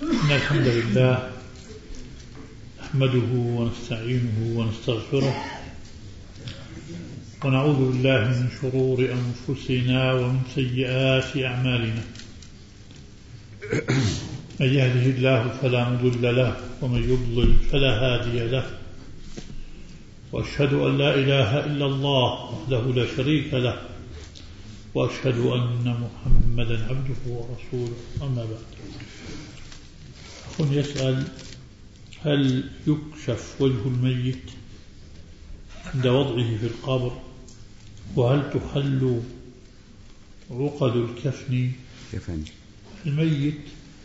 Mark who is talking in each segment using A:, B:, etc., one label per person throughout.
A: إن الحمد لله نحمده ونستعينه ونستغفره ونعوذ بالله من شرور أنفسنا ومن سيئات أعمالنا. من يهده الله فلا مضل له ومن يضلل فلا هادي له، وأشهد أن لا إله إلا الله وحده لا شريك له، وأشهد أن محمدا عبده ورسوله. أما بعد، أخ يسأل: هل يكشف وجه الميت عند وضعه في القبر؟ وهل تحل عقد الكفن؟ الميت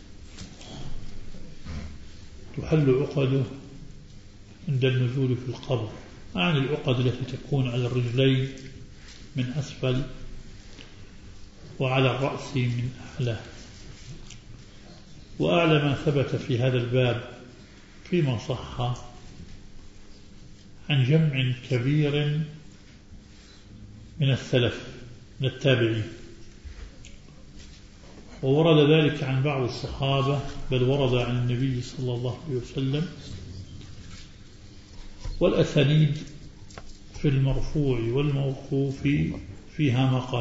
A: تحل عقده عند النزول في القبر، عن العقد التي تكون على الرجلين من أسفل وعلى الرأس من أعلى. وأعلى ما ثبت في هذا الباب فيما صح عن جمع كبير من السلف من التابعين، وورد ذلك عن بعض الصحابة، بل ورد عن النبي صلى الله عليه وسلم. والأسانيد في المرفوع والموقوف فيها مقال.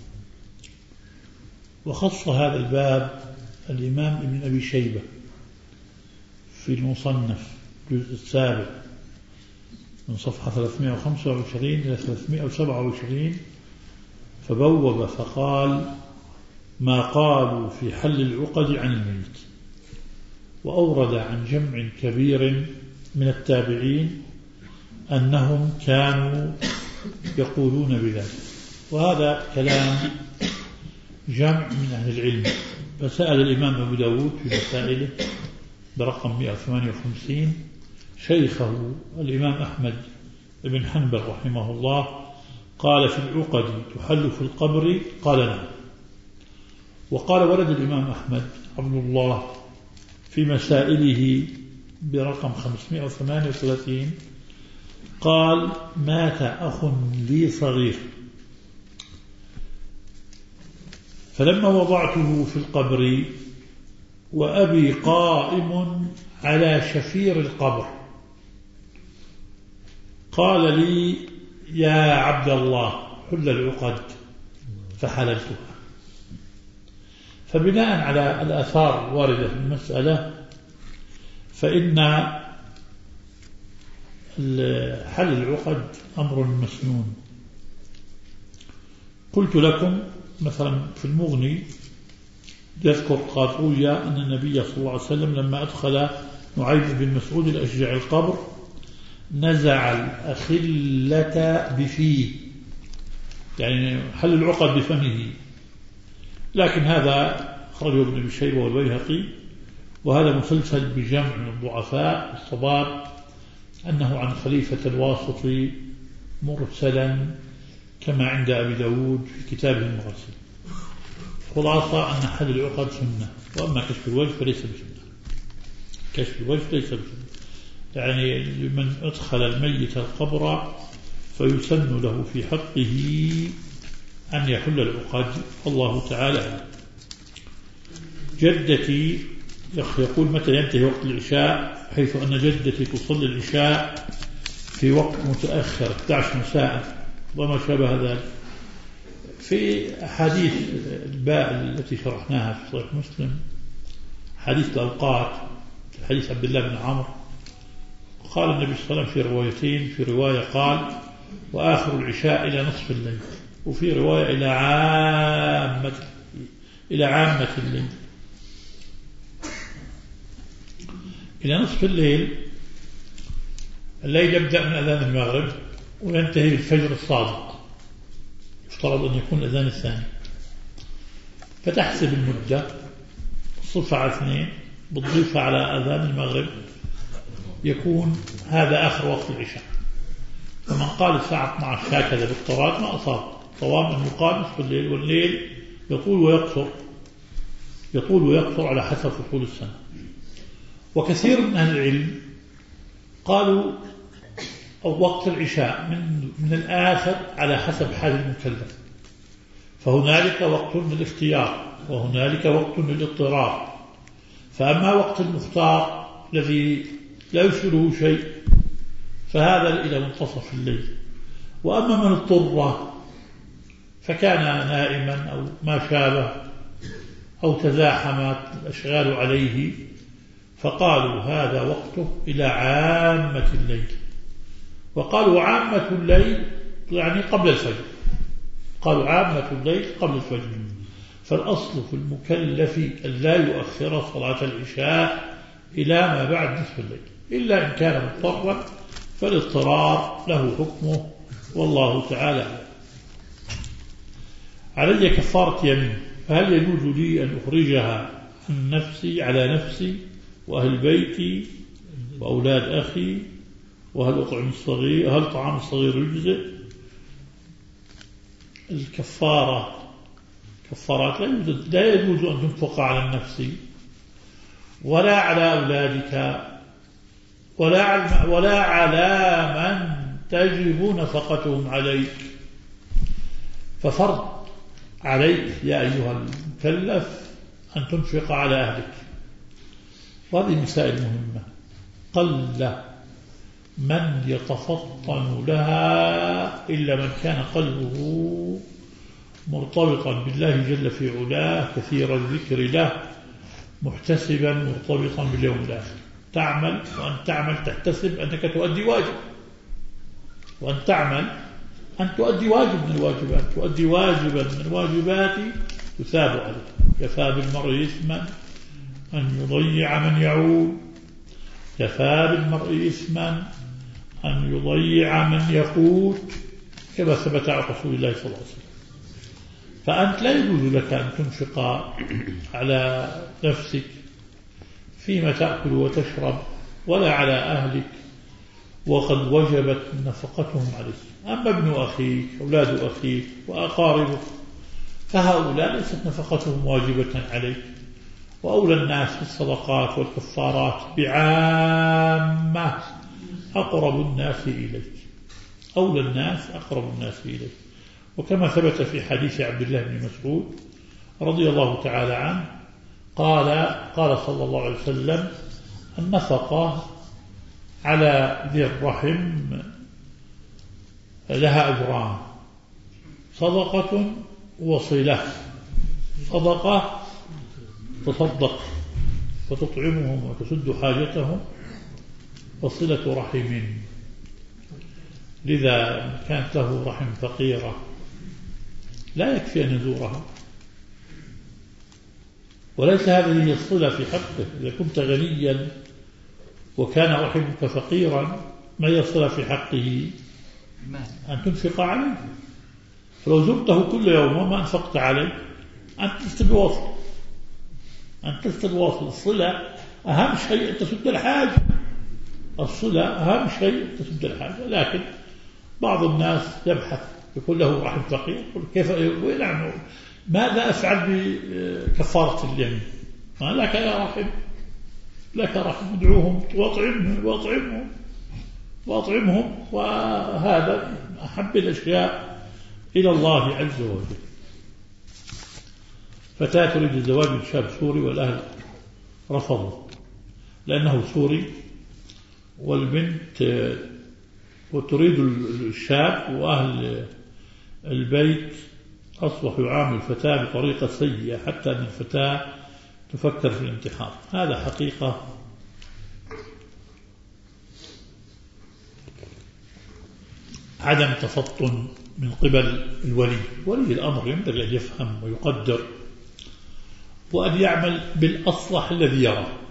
A: وخص هذا الباب الإمام ابن أبي شيبة في المصنف الجزء السابع من صفحة 325 إلى 327، فبوب فقال: ما قالوا في حل العقد عن الميت. وأورد عن جمع كبير من التابعين أنهم كانوا يقولون بذلك. وهذا كلام جمع من أهل العلم. فسأل الإمام أبو داود في مسائله برقم 158 شيخه الإمام أحمد بن حنبل رحمه الله، قال: في العقد تحل في القبر؟ قال: نعم. وقال ولد الإمام أحمد عبد الله في مسائله برقم 538 قال: مات أخ لي صغير، فلما وضعته في القبر وأبي قائم على شفير القبر قال لي: يا عبد الله حل العقد، فحللتها. فبناء على الآثار الواردة في المسألة، فإن حل العقد أمر مسنون. قلت لكم مثلا في المغني يذكر قاطوية أن النبي صلى الله عليه وسلم لما أدخل نعيم بن مسعود الأشجع القبر نزع الأخلة بفيه، يعني حل العقد بفمه. لكن هذا أخرجه ابن أبي شيبة والبيهقي، وهذا مسلسل بجمع من الضعفاء. الصواب أنه عن خليفة الواسطي مرسلا كما عند أبي داود في كتابه المرسل. خلاصة أن حل العقد سنة، وأما كشف الوجه فليس بسنة. كشف الوجه ليس بسنة، يعني لمن أدخل الميت القبر فيسن له في حقه أن يحل العقد، الله تعالى. جدتي يقول: متى ينتهي وقت العشاء؟ حيث أن جدتي تصلي العشاء في وقت متأخر 11 مساء وما شابه ذلك. في حديث الباء التي شرحناها في صحيح مسلم، حديث الأوقات، حديث عبد الله بن عمرو، قال النبي صلى الله عليه وسلم في روايتين: في رواية قال: وآخر العشاء إلى نصف الليل، وفي رواية إلى عامة الليل. إلى نصف الليل، الليل يبدأ من أذان المغرب وينتهي بالفجر الصادق، يفترض أن يكون الأذان الثاني. فتحسب المدة، تصفها على 2، بتضيفها على أذان المغرب، يكون هذا آخر وقت العشاء. فمن قال الساعة 12 هكذا بالطراد ما أصاب. طوام أن يقال نصف الليل، والليل يطول ويقصر على حسب فصول السنة. وكثير من أهل العلم قالوا وقت العشاء من الآخر على حسب حال المكلف، فهنالك وقت للاختيار وهنالك وقت للاضطرار. فأما وقت المختار الذي لا يشغله شيء فهذا إلى منتصف الليل. وأما من اضطر فكان نائما أو ما شابه أو تزاحمت الأشغال عليه فقالوا هذا وقته إلى عامة الليل. وقالوا عامة الليل يعني قبل الفجر، قالوا عامة الليل قبل الفجر. فالأصل في المكلف أن لا يؤخر صلاة العشاء إلى ما بعد نصف الليل، إلا إن كان مضطرا فالاضطرار له حكمه، والله تعالى. علي كفارة يمين، فهل يجوز لي أن أخرجها عن نفسي على نفسي وأهل بيتي وأولاد أخي؟ وهل أطعم الصغير؟ هل طعام الصغير يجزئ؟ كفارات لا يجوز أن تنفق على النفس ولا على أولادك ولا على من تجب نفقتهم عليك. ففرض عليك يا أيها المكلف أن تنفق على أهلك. وهذه مسائل مهمة قل من يتفطن لها إلا من كان قلبه مرتبطا بالله جل في علاه كثير الذكر له محتسبا مرتبطا باليوم الآخر. تعمل وأن تعمل تحتسب أنك تؤدي واجب، وأن تعمل أن تؤدي واجب من الواجبات، تؤدي واجبا من الواجبات تثاب عليه. كفى بالمرء إثما أن يضيع من يعول، كفى بالمرء إثما أن يضيع من يقوت، كما ثبت عن رسول الله صلى الله عليه وسلم. فأنت لا يجوز لك أن تنفق على نفسك فيما تأكل وتشرب ولا على أهلك وقد وجبت نفقتهم عليك. أما ابن أخيك أولاد أخيك وأقاربك فهؤلاء ليست نفقتهم واجبة عليك. وأولى الناس في الصدقات والكفارات بعامة أقرب الناس إليك، أولى الناس أقرب الناس إليك. وكما ثبت في حديث عبد الله بن مسعود رضي الله تعالى عنه قال صلى الله عليه وسلم النفقة على ذي الرحم لها أجران: صدقة وصلة. صدقة تصدق وتطعمهم وتسد حاجتهم، وصلة رحم لذا كانت له رحم فقيرة لا يكفي أن يزورها، وليس هذه هي الصلة في حقه. إذا كنت غنيا وكان رحمك فقيرا ما هي الصلة في حقه؟ أن تنفق عليه. فلو زرته كل يوم وما أنفقت عليه أنت تستد واصل. الصلة أهم شيء أن تسد الحاجة، الصلة أهم شيء أن تسد الحاجة. لكن بعض الناس يبحث يقول له رحم فقير، يقول كيف ماذا أفعل بكفارة اليمين؟ لك يا رحم، لك رحم، ادعوهم واطعمهم، وهذا أحب الأشياء إلى الله عز وجل. فتاة تريد الزواج من شاب سوري والأهل رفضوا لأنه سوري، والبنت وتريد الشاب، وأهل البيت أصبحوا يعامل الفتاة بطريقة سيئة حتى أن الفتاة تفكر في الانتحار. هذا حقيقة عدم تفطن من قبل ولي الأمر. ينبغي أن يفهم ويقدر وأن يعمل بالأصلح الذي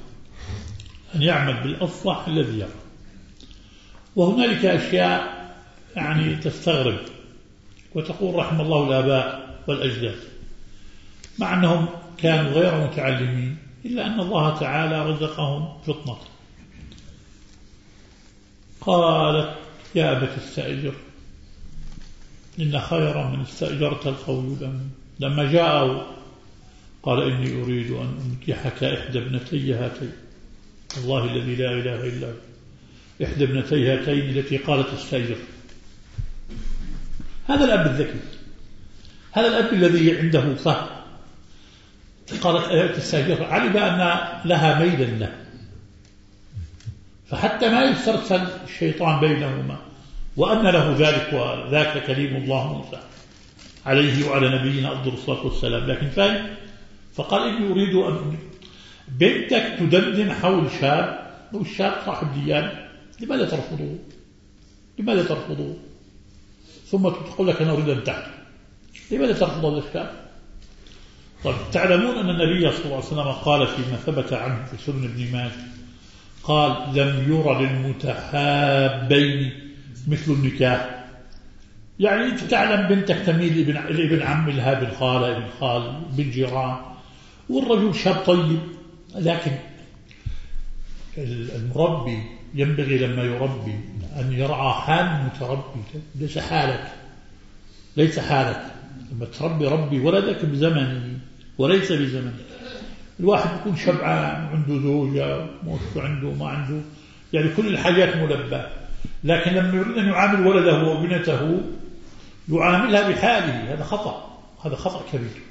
A: يرى، وهنالك أشياء يعني تستغرب وتقول رحم الله الآباء والأجداد، مع أنهم كانوا غير متعلمين، إلا أن الله تعالى رزقهم فطنة. قالت يا أبت استأجر إن خير من استأجرت القوي الأمين. لما جاءوا قال إني أريد أن أنكحك إحدى ابنتي هاتين، الله الذي لا إله إلا هو، إحدى ابنتي هاتين التي قالت استأجر. هذا الأب الذكي، هذا الأب الذي عنده فهم. قالت تستأجر، علم أن لها ميلا له، فحتى ما يسترسل الشيطان بينهما، وأن له ذلك وذاك كليم الله موسى عليه وعلى نبينا أفضل الصلاة والسلام. لكن فاهم، فقال إني أريد أن بنتك تدندن حول شاب، والشاب صاحب ديانة، لماذا ترفضه؟ لماذا ترفضه؟ ثم تقول لك أنا أريد أن تحكي، لماذا ترفض هذا الشاب؟ طيب، تعلمون أن النبي صلى الله عليه وسلم قال فيما ثبت عنه في سنن ابن ماجه، قال لم ير للمتحابين مثل النكاح. يعني أنت تعلم بنتك تميل لابن عم لها، ابن خالة، ابن خال، ابن جيران، والرجل شاب طيب، لكن المربي ينبغي لما يربي أن يرعى حال المتربي، ليس حالك، ليس حالك. لما تربي ربي ولدك بزمنه وليس بزمنه. الواحد يكون شبعان، عنده زوجة، عنده ما عنده، يعني كل الحاجات ملبى، لكن لما يريد أن يعامل ولده وابنته يعاملها بحاله، هذا خطأ، هذا خطأ كبير.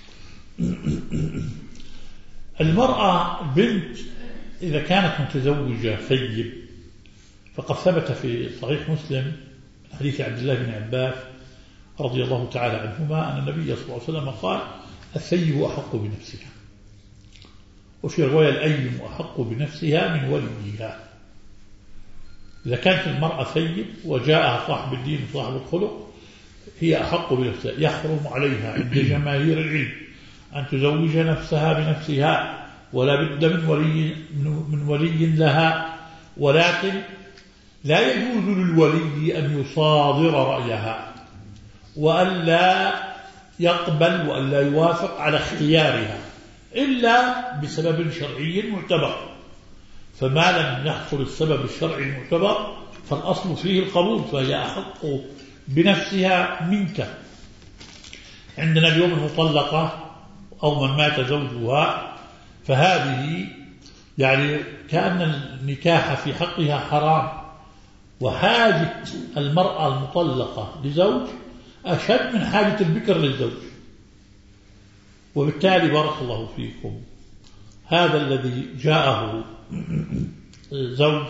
A: المرأة بنت إذا كانت متزوجة ثيب، فقد ثبت في صحيح مسلم من حديث عبد الله بن عباس رضي الله تعالى عنهما أن النبي صلى الله عليه وسلم قال الثيب أحق بنفسها، وفي رواية الأيم أحق بنفسها من وليها. إذا كانت المرأة ثيب وجاءها صاحب الدين وصاحب الخلق هي أحق بنفسها. يحرم عليها عند جماهير العلم أن تزوج نفسها بنفسها، ولا بد من ولي لها، ولكن لا يجوز للولي أن يصادر رأيها، وألا يقبل وألا يوافق على اختيارها إلا بسبب شرعي معتبر. فما لم يحصل السبب الشرعي المعتبر فالأصل فيه القبول، فهي أحق بنفسها منك. عندنا اليوم المطلقة أو من مات زوجها، فهذه يعني كأن النكاح في حقها حرام، وحاجة المرأة المطلقة لزوج أشد من حاجة البكر للزوج. وبالتالي بارك الله فيكم، هذا الذي جاءه زوج،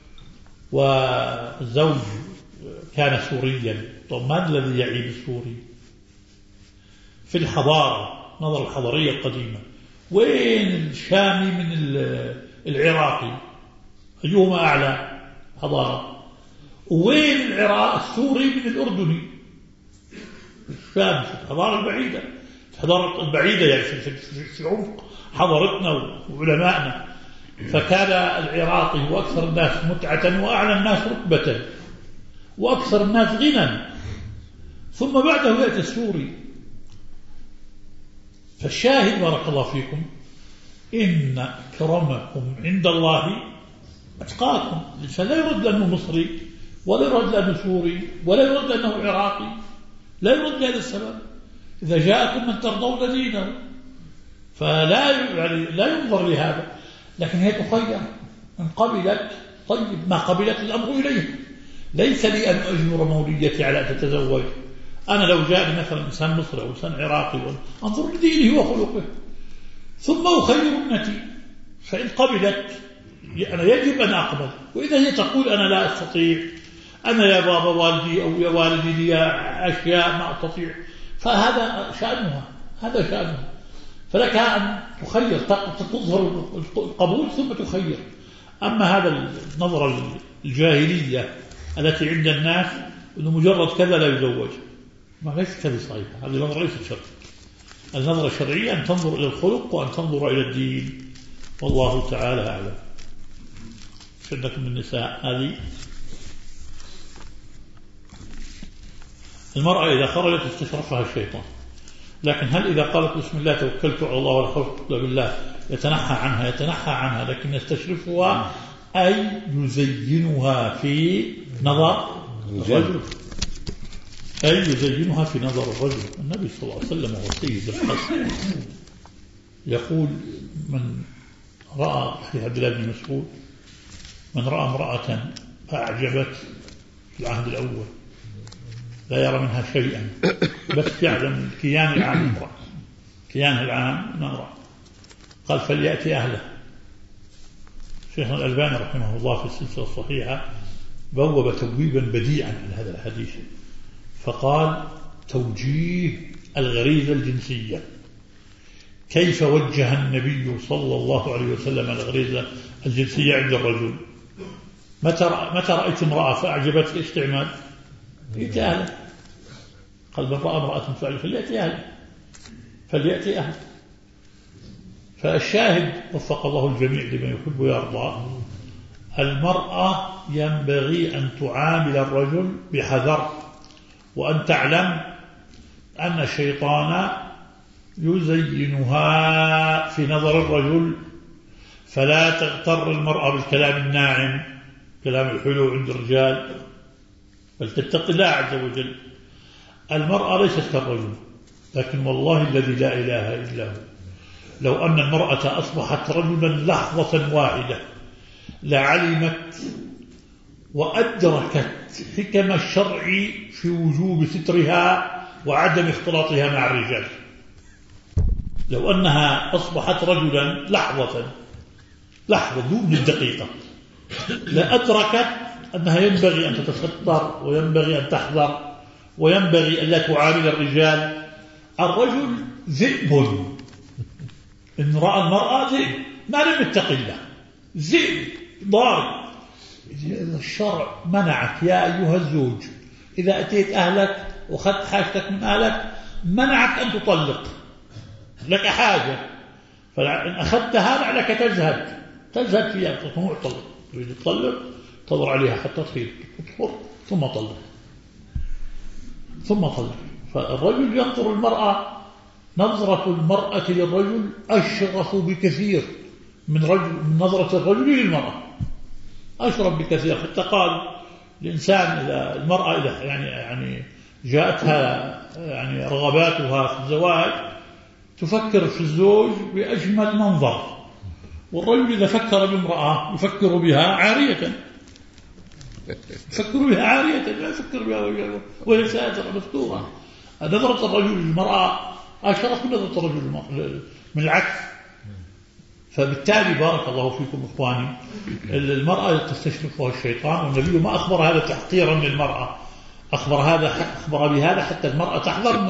A: والزوج كان سوريا. طب ما الذي يعيب السوري في الحضارة، نظر الحضارية القديمة؟ وين الشامي من العراقي؟ أيهما أعلى حضارة؟ وين العراق السوري من الأردني؟ الشام في الحضارة البعيدة، الحضارة البعيدة يعني في عمق حضارتنا وعلمائنا. فكان العراقي هو أكثر الناس متعة وأعلى الناس رتبة وأكثر الناس غنى، ثم بعده يأتي السوري. فالشاهد بارك الله فيكم إن أكرمكم عند الله أتقاكم. الإنسان لا يرد لأنه مصري، ولا يرد لأنه سوري، ولا يرد لأنه عراقي، لا يرد لهذا السبب. إذا جاءكم من ترضون دينه فلا يعني لا ينظر لهذا، لكن هي تخير إن قبلت طيب، ما قبلت الأمر إليه. ليس لي أن أجبر موليتي على أن تتزوج. أنا لو جاء مثلا إنسان مصري أو إنسان عراقي أنظر لدينه وخلقه ثم أخير ابنتي، فإن قبلت أنا يجب أن أقبل. وإذا هي تقول أنا لا أستطيع، أنا يا بابا والدي أو يا والدي لي أشياء ما أستطيع، فهذا شأنها، هذا شأنها. فلك أن تخير، تظهر القبول ثم تخير. أما هذا النظرة الجاهلية التي عند الناس أنه مجرد كذا لا يزوج، ما ليس كذا صحيح. هذه النظرة ليست شرعية. النظرة الشرعية أن تنظر إلى الخلق وأن تنظر إلى الدين، والله تعالى أعلم. شدكم النساء هذه المرأة إذا خرجت استشرفها الشيطان، لكن هل إذا قالت بسم الله توكلت على الله ولا خوف إلا بالله يتنحى عنها، لكن يستشرفها أي يزينها في نظر الرجل، أي يزينها في نظر الرجل. النبي صلى الله عليه وسلم هو سيد الحسن يقول من رأى في عبد الله بن مسعود من رأى امرأة أعجبت في العهد الأول لا يرى منها شيئا، بس يعلم الكيان العام امرأة، كيان العام امرأة، قال فليأتي أهله. شيخنا الألباني رحمه الله في السلسلة الصحيحة بوب تبويبا بديعا عن هذا الحديث، فقال توجيه الغريزة الجنسية. كيف وجه النبي صلى الله عليه وسلم الغريزة الجنسية عند الرجل؟ متى رأيت امرأة فأعجبتك استعمال؟ فليأتي أهله. قال من رأى امرأة فعل فليأتي أهله. فالشاهد وفق الله الجميع لما يحب ويرضى، المرأة ينبغي أن تعامل الرجل بحذر، وأن تعلم أن الشيطان يزينها في نظر الرجل، فلا تغتر المرأة بالكلام الناعم، كلام الحلو عند الرجال، بل تتقي الله عز وجل. المرأة ليست كالرجل، لكن والله الذي لا إله إلا هو لو أن المرأة أصبحت رجلا لحظة واحدة لعلمت وأدركت حكم الشرع في وجوب سترها وعدم اختلاطها مع الرجال. لو أنها أصبحت رجلا لحظة دون الدقيقة لأدركت أنها ينبغي أن تتستر، وينبغي أن تحذر، وينبغي أن لا تعامل الرجال. الرجل ذئب، إن رأى المرأة ذئب ما لم يتق الله، ذئب ضارب. الشرع منعك يا أيها الزوج إذا أتيت أهلك وأخذت حاجتك من أهلك منعك أن تطلق، لك حاجة، فإن أخذتها لعلك تزهد فيها تطمع تطلق، تريد تطلق تضر عليها حتى تطهر ثم طلق. فالرجل ينظر المرأة، نظرة المرأة للرجل أشرف بكثير من نظرة الرجل للمرأة، أشرف بكثير. حتى قال الإنسان إذا المرأة إذا يعني جاءتها يعني رغباتها في الزواج تفكر في الزوج بأجمل منظر، والرجل إذا فكر بامرأة يفكر بها عارية، لا يفكر بها وهي ساترة مستورة. نظرة الرجل للمرأة أشرف من نظرة الرجل من العكس. فبالتالي بارك الله فيكم إخواني، المرأة تستشرفها الشيطان، والنبي ما أخبر هذا تحقيرا للمرأة، أخبر بهذا حتى المرأة تحذر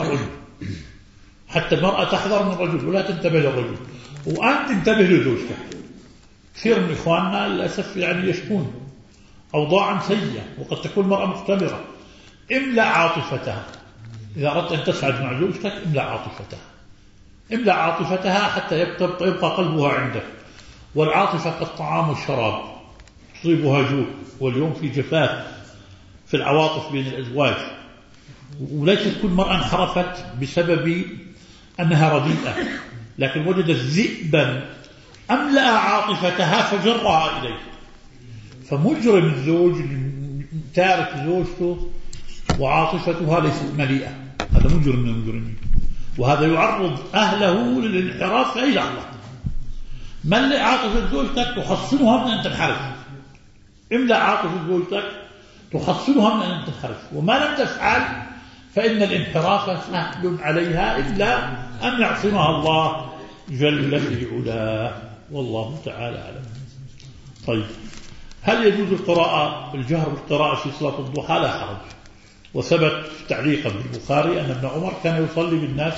A: من الرجل، ولا تنتبه للرجل، وأنت تنتبه لزوجتك. كثير من إخواننا للأسف يشكون أوضاعا سيئة، وقد تكون المرأة مختبرة. املأ عاطفتها، إذا أردت أن تسعد مع زوجتك املأ عاطفتها حتى يبقى قلبها عندك. والعاطفة كالطعام والشراب تصيبها جوع، واليوم في جفاف في العواطف بين الأزواج، وليست كل مرأة انحرفت بسبب أنها رديئة، لكن وجدت ذئبا أملأ عاطفتها فجرها إليه. فمجرم الزوج تارك زوجته وعاطفتها ليست مليئة، هذا مجرم من المجرمين، وهذا يعرض أهله للانحراف في أي لحظة. ملئ عاطفة زوجتك تحصنها من أن تنحرف، املأ عاطفة زوجتك تحصنها من أن تنحرف، وما لم تفعل فإن الانحراف سهل عليها إلا أن يعصمها الله جل في علاه، والله تعالى أعلم. طيب، هل يجوز الجهر بالقراءة في صلاة الضحى؟ لا حرج. وثبت تعليقا بالبخاري أن ابن عمر كان يصلي بالناس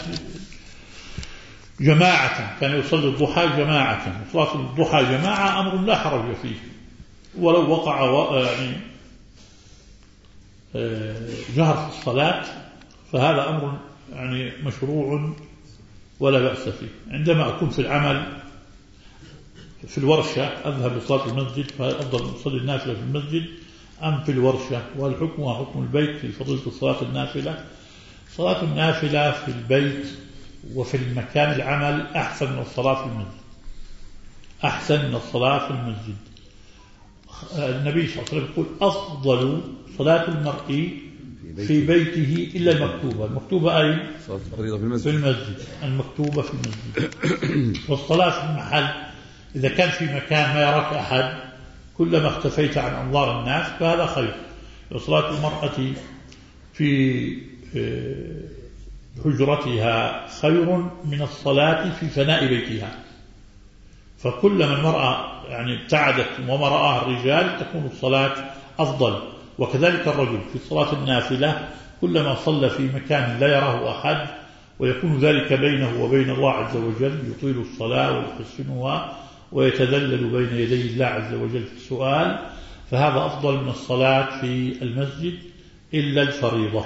A: جماعة، كان يصلي الضحى جماعة، وصلاة الضحى جماعة أمر لا حرج فيه، ولو وقع جهر في الصلاة فهذا أمر مشروع ولا بأس فيه. عندما أكون في العمل في الورشة أذهب لصلاة المسجد، فأفضل أصلي النافلة في المسجد أم في الورشة؟ والحكم هو حكم البيت في فضيلة الصلاة النافلة. صلاة النافلة في البيت وفي المكان العمل أحسن من الصلاة في المسجد. النبي صلى الله عليه وسلم يقول أفضل صلاة المرء في بيته إلا المكتوبة أي في المسجد، المكتوبة في المسجد. والصلاة في المحل إذا كان في مكان ما يراك أحد كلما اختفيت عن أنظار الناس فهذا خير. وصلاة المرأة في حجرتها خير من الصلاة في فناء بيتها. فكلما المرأة يعني ابتعدت وما رآها الرجال تكون الصلاة أفضل. وكذلك الرجل في صلاة النافلة كلما صلى في مكان لا يراه أحد ويكون ذلك بينه وبين الله عز وجل يطيل الصلاة ويحسنها ويتذلل بين يدي الله عز وجل في السؤال، فهذا أفضل من الصلاة في المسجد إلا الفريضة.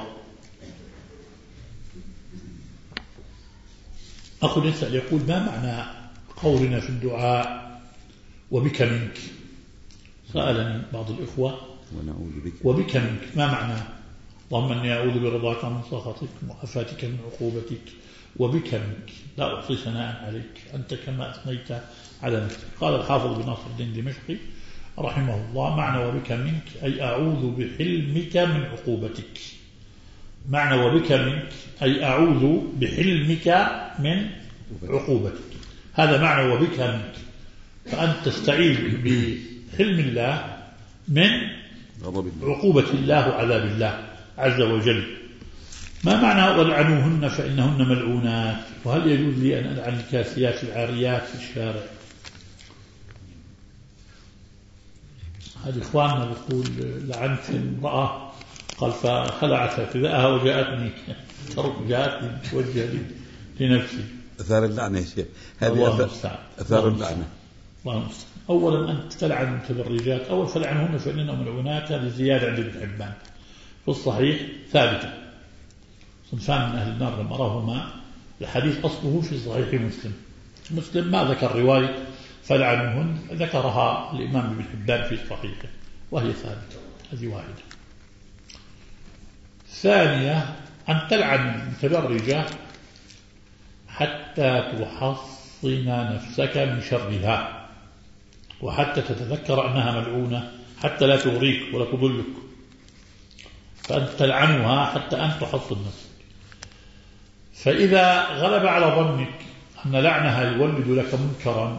A: أخذ يسأل يقول: ما معنى قولنا في الدعاء وبك منك؟ سألني بعض الإخوة وبك منك ما معنى؟ اللهم أني أعوذ برضاك من سخطك وعافاتك من عقوبتك وبك منك لا أحصي ثناء عليك أنت كما أثنيت على نفسك. قال الحافظ بن ناصر الدين دمشقي رحمه الله: معنى وبك منك أي أعوذ بحلمك من عقوبتك. معنى وبك منك أي أعوذ بحلمك من عقوبتك، هذا معنى وبك منك. فأنت تستعيذ بحلم الله من عقوبة الله وعذاب الله عز وجل. ما معنى والعنوهن فإنهن ملعونات؟ وهل يجوز لي أن ألعن الكاسيات العاريات في الشارع؟ هذا إخواننا يقول: لعنت امرأة قال فخلعت فداءها وجاءتني جاءتني توجه لنفسي.
B: أثار اللعنة يا شيخ، هذه أثار اللعنة.
A: الله المستعان. أولا أن تلعن المتبرجات، أول فلعنهن فإنهن ملعونات، هذه زيادة عند ابن حبان في الصحيح ثابتة. صنفان من أهل النار لم أراهما، الحديث أصله في صحيح مسلم ما ذكر رواية فلعنهن، ذكرها الإمام ابن حبان في صحيحه وهي ثابتة. هذه واحدة. ثانية أن تلعن المتبرجة حتى تحصن نفسك من شرها وحتى تتذكر أنها ملعونة حتى لا تغريك ولا تضلك، فأنت تلعنها حتى أن تحصن نفسك. فإذا غلب على ظنك أن لعنها يولد لك منكرا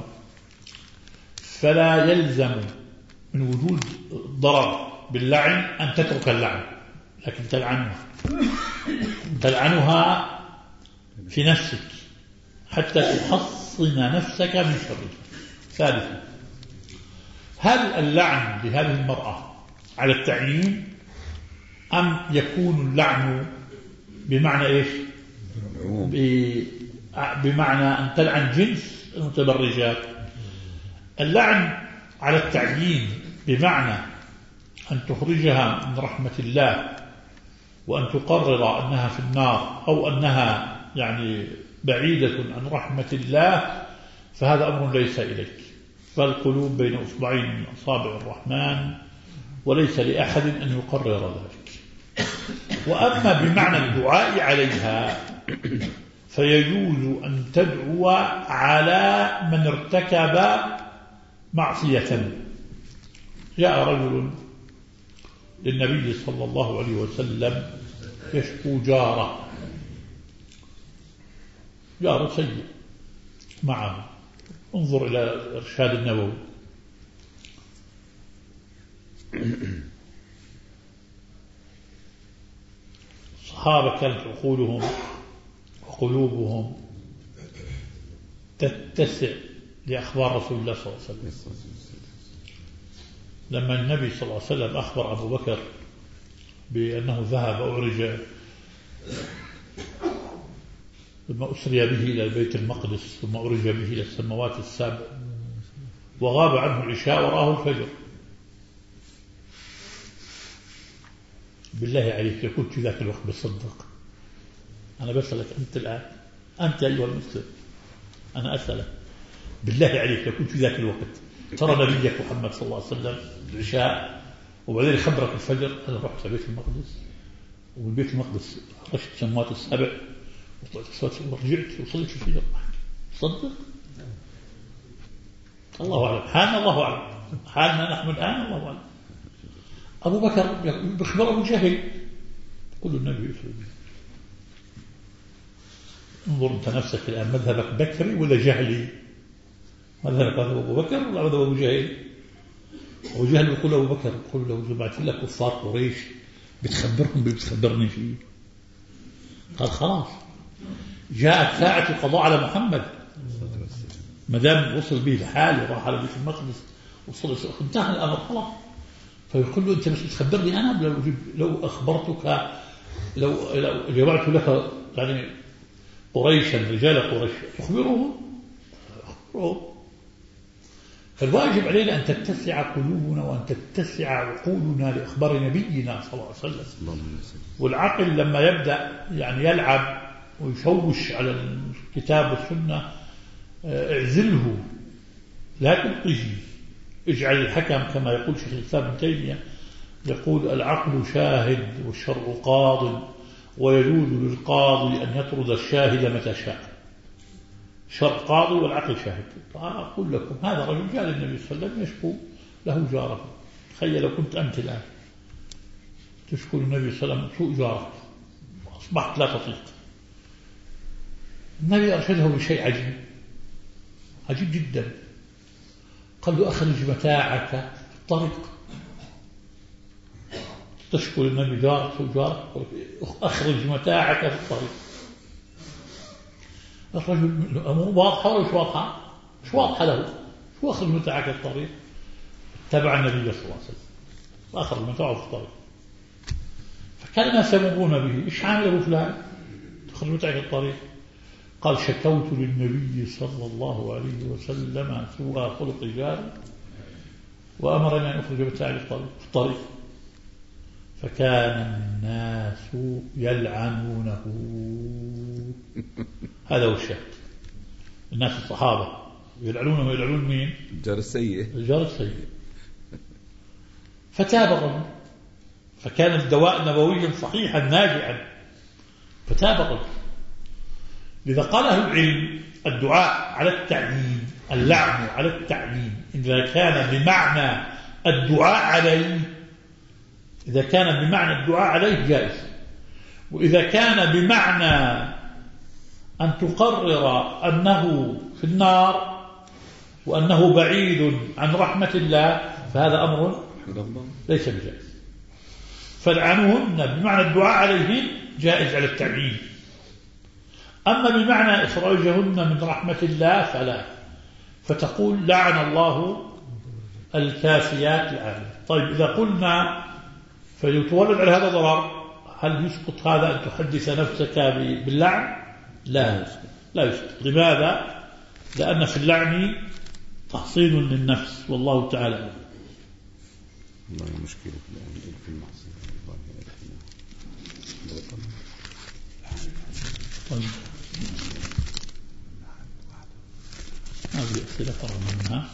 A: فلا يلزم من وجود ضرر باللعن أن تترك اللعن، لكن تلعنها في نفسك حتى تحصن نفسك من شرها. ثالثا: هل اللعن لهذه المرأة على التعيين أم يكون اللعن بمعنى إيش؟ بمعنى أن تلعن جنس المتبرجات. اللعن على التعيين بمعنى أن تخرجها من رحمة الله وأن تقرر أنها في النار أو أنها يعني بعيدة عن رحمة الله، فهذا أمر ليس إليك، فالقلوب بين أصبعين من أصابع الرحمن وليس لأحد أن يقرر ذلك. وأما بمعنى الدعاء عليها فيجوز أن تدعو على من ارتكب معصية. جاء رجل للنبي صلى الله عليه وسلم يشكو جاره سيء معه، انظر إلى إرشاد النووي. الصحابة كانت عقولهم وقلوبهم تتسع لأخبار رسول الله صلى الله عليه وسلم. لما النبي صلى الله عليه وسلم أخبر أبو بكر بأنه ذهب أعرج ثم أسري به إلى بيت المقدس ثم أعرج به إلى السماوات السابع وغاب عنه العشاء وراه الفجر، بالله عليك لو كنت في ذاك الوقت بصدق. أنا بسألك أنت الآن، أنت أيها المسلم، أنا أسألك بالله عليك لو كنت في ذاك الوقت ترى نبيك محمد صلى الله عليه وسلم العشاء وبعدين خبرك الفجر أنا رحت بيت المقدس ومن بيت المقدس رشت السماوات السبع ورجعت وصلت في الفجر، صدق؟ الله أعلم، حالنا الله أعلم، حالنا نحن الآن الله أعلم. أبو بكر بخبر أبو جهل قل النبي انظر أنت نفسك الآن، مذهبك بكري ولا جهلي؟ مذهبك أبو بكر ولا مذهب أبو جهل؟ أبو جهل يقول أبو بكر يقول له جمعت لك كفار قريش بتخبرهم بتخبرني فيه. قال خلاص جاءت ساعة القضاء على محمد، ما دام وصل به الحال وراح على بيت المقدس وصل انتهى الأمر خلاص. فيقول له أنت بس تخبرني أنا، لو أخبرتك، لو جمعت لك يعني قريشا، رجال قريش، تخبرهم. فالواجب علينا أن تتسع قلوبنا وأن تتسع عقولنا لإخبار نبينا صلى الله عليه وسلم. والعقل لما يبدأ يعني يلعب ويشوش على الكتاب والسنة اعزله، لا تلقيه. اجعل الحكم كما يقول شيخ الإسلام ابن تيمية، يقول العقل شاهد والشرع قاض، ويجوز للقاضي أن يطرد الشاهد متى شاء. الشرع قاضي والعقل شاهد. أقول لكم هذا رجل جاء للنبي صلى الله عليه وسلم يشكو له جاره. تخيل لو كنت أنت الآن تشكو للنبي صلى الله عليه وسلم سوء جارك وأصبحت لا تطيق. النبي أرشده بشيء عجيب، عجيب جدا. قال له أخرج متاعك في الطريق. تشكو للنبي جارك سوء جارك، أخرج متاعك في الطريق. الرجل أمور واضحة ولا مش واضحة؟ مش واضحة له. شو أخرج متاعك في الطريق؟ تبع النبي صلى الله عليه وسلم وأخرج متاعه في الطريق. فكان الناس يمرون به، إيش عامل أبو فلان تخرج متاعك في الطريق؟ قال شكوت للنبي صلى الله عليه وسلم سوء خلق جاري وأمرني أن أخرج متاعي في الطريق. فكان الناس يلعنونه. هذا هو الشاهد. الناس الصحابة يلعنونه. يلعنون مين؟
B: الجار السيء.
A: الجار السيء. فتاب الرجل، فكان الدواء نبويا صحيحا ناجعا، فتاب الرجل. لذا قال أهل العلم الدعاء على التعيين، اللعن على التعيين إذا كان بمعنى الدعاء عليه، إذا كان بمعنى الدعاء عليه جائز. وإذا كان بمعنى أن تقرر أنه في النار وأنه بعيد عن رحمة الله فهذا أمر ليس بجائز. فلعنهن بمعنى الدعاء عليهن جائز على التعيين. أما بمعنى إخراجهن من رحمة الله فلا. فتقول لعن الله الكاسيات العاملات. طيب إذا قلنا فيتولد على هذا ضرر، هل يسقط هذا أن تحدث نفسك باللعن؟ لا يسقط. لماذا؟ لأن في اللعن تحصيل للنفس، والله تعالى
B: ما مشكلة في المعصية.
A: طيب هذه أسئلة فرغ منها.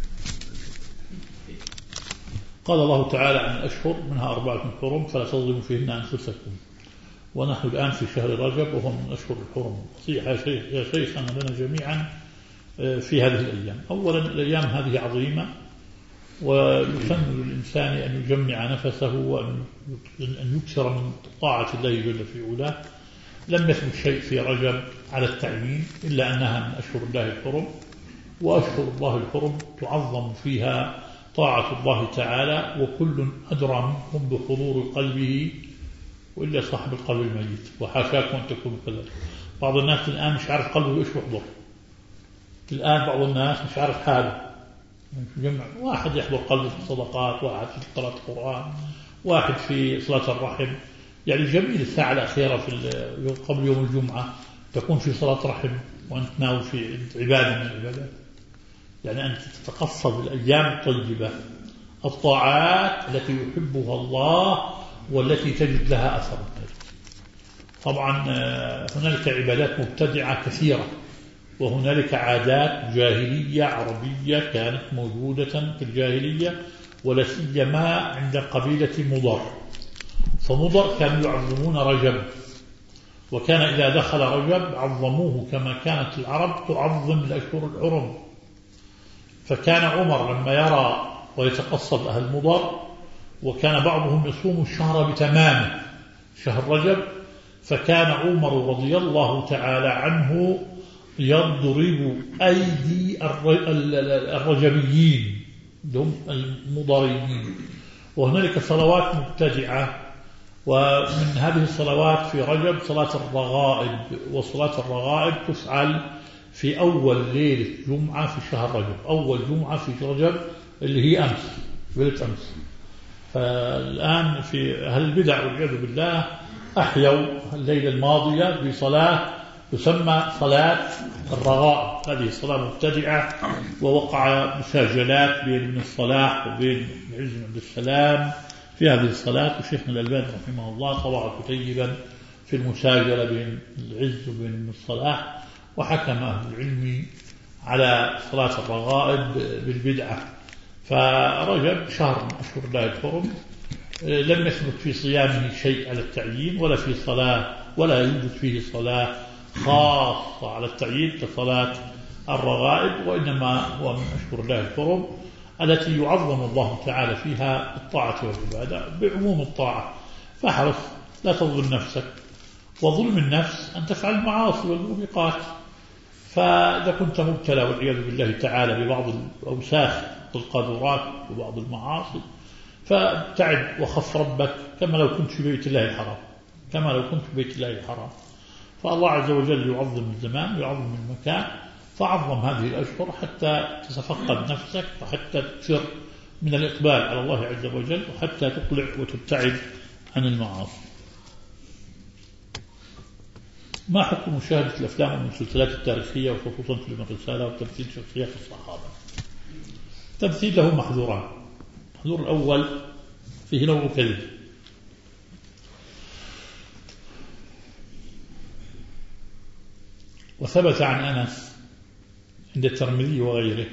A: قال الله تعالى عن الأشهر منها 4 حرم فلا تظلموا فيهن أنفسكم. ونحن الآن في شهر رجب وهو من أشهر الحرم. نصيحة يا شيخنا لنا جميعا في هذه الأيام. أولا الأيام هذه عظيمة، ويسن للإنسان أن يجمع نفسه وأن يكثر من طاعة الله جل في علاه. لم يثبت شيء في رجب على التعيين إلا أنها من أشهر الله الحرم، وأشهر الله الحرم تعظم فيها طاعة الله تعالى، وكل أدرى منكم بحضور قلبه وإلا صاحب القلب الميت، وحاشاكم أن تكونوا كذلك. بعض الناس الآن مش عارف قلبه إيش يحضر. الآن بعض الناس مش عارف حاله. جمع واحد يحضر قلبه في الصدقات، واحد في قراءة القرآن، واحد في صلاة الرحم. يعني جميل الساعة الأخيرة قبل يوم الجمعة تكون في صلاة رحم وأنت ناوي في عبادة من العبادات. يعني أنت تتقصد الأيام الطيبة، الطاعات التي يحبها الله والتي تجد لها أثر. طبعا هنالك عبادات مبتدعة كثيرة، وهنالك عادات جاهلية عربية كانت موجودة في الجاهلية، ولا سيما عند قبيلة مضر. فمضر كانوا يعظمون رجب، وكان إذا دخل رجب عظموه كما كانت العرب تعظم الأشهر الحرم. فكان عمر لما يرى ويتقصد أهل مضر، وكان بعضهم يصوم الشهر بتمامه شهر رجب، فكان عمر رضي الله تعالى عنه يضرب أيدي الرجبيين هم المضريين. وهنالك صلوات مبتدعة، ومن هذه الصلوات في رجب صلاة الرغائب. وصلاة الرغائب تفعل في أول ليلة جمعة في شهر رجب، أول جمعة في رجب اللي هي أمس، ليلة أمس. فالآن في أهل البدع والعياذ بالله أحيوا الليلة الماضية بصلاة تسمى صلاة الرغائب. هذه صلاة مبتدعة، ووقع مساجلات بين ابن الصلاح وبين العز بن عبد السلام في هذه الصلاة، وشيخنا الألباني رحمه الله طبع كتيبا في المساجلة بين العز وبين ابن الصلاح، وحكم أهل العلم على صلاة الرغائب بالبدعة. فرجب شهر من أشهر الله الحرم، لم يثبت في صيامه شيء على التعيين، ولا في صلاة، ولا يوجد فيه صلاة خاصة على التعيين كصلاة الرغائب، وإنما هو من أشهر الله الحرم التي يعظم الله تعالى فيها الطاعة والعبادة بعموم الطاعة. فاحرص لا تظلم نفسك، وظلم النفس أن تفعل المعاصي والموبقات. فإذا كنت مبتلى والعياذ بالله تعالى ببعض الأوساخ والقاذورات وبعض المعاصي، فابتعد وخف ربك كما لو كنت في بيت الله الحرام، كما لو كنت في بيت الله الحرام. فالله عز وجل يعظم الزمان ويعظم المكان، فعظم هذه الأشهر حتى تتفقد نفسك، وحتى تكثر من الإقبال على الله عز وجل، وحتى تقلع وتبتعد عن المعاصي. ما حكم مشاهدة الأفلام والمسلسلات التاريخية وخصوصا فيلم الرسالة وتمثيل شخصيات الصحابة؟ التمثيل له محظوران. المحظور الأول فيه نوع كذب، وثبت عن أنس عند الترمذي وغيره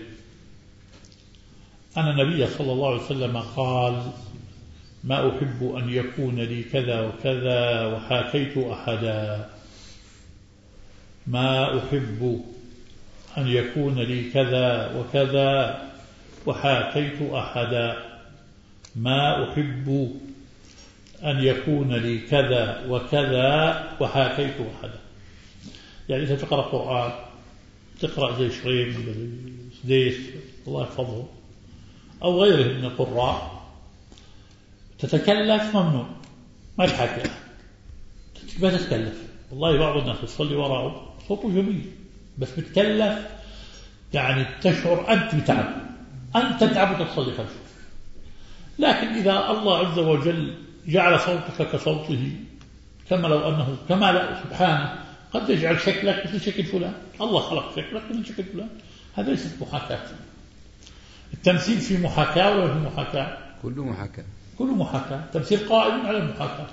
A: أن النبي صلى الله عليه وسلم قال: ما أحب أن يكون لي كذا وكذا وحاكيت أحدا. ما أحب أن يكون لي كذا وكذا وحاكيت أحدا. ما أحب أن يكون لي كذا وكذا وحاكيت أحدا. يعني إذا تقرأ قرآن، تقرأ زي شريم سديس الله يحفظه أو غيره من القراء، تتكلف ممنوع، ما يحكي، ما تتكلف. والله بعض الناس تصلي وراءه صوته جميل بس بتكلف، يعني تشعر أنت بتعب، أنت تتعب وتصلي خلفه. لكن إذا الله عز وجل جعل صوتك كصوته، كما لو أنه كما لا سبحانه قد يجعل شكلك مثل شكل فلان، الله خلق شكلك مثل شكل فلان، هذا ليست محاكاة. التمثيل في محاكاة ولا في محاكاة؟
B: كله محاكاة،
A: كله محاكاة. التمثيل قائم على المحاكاة،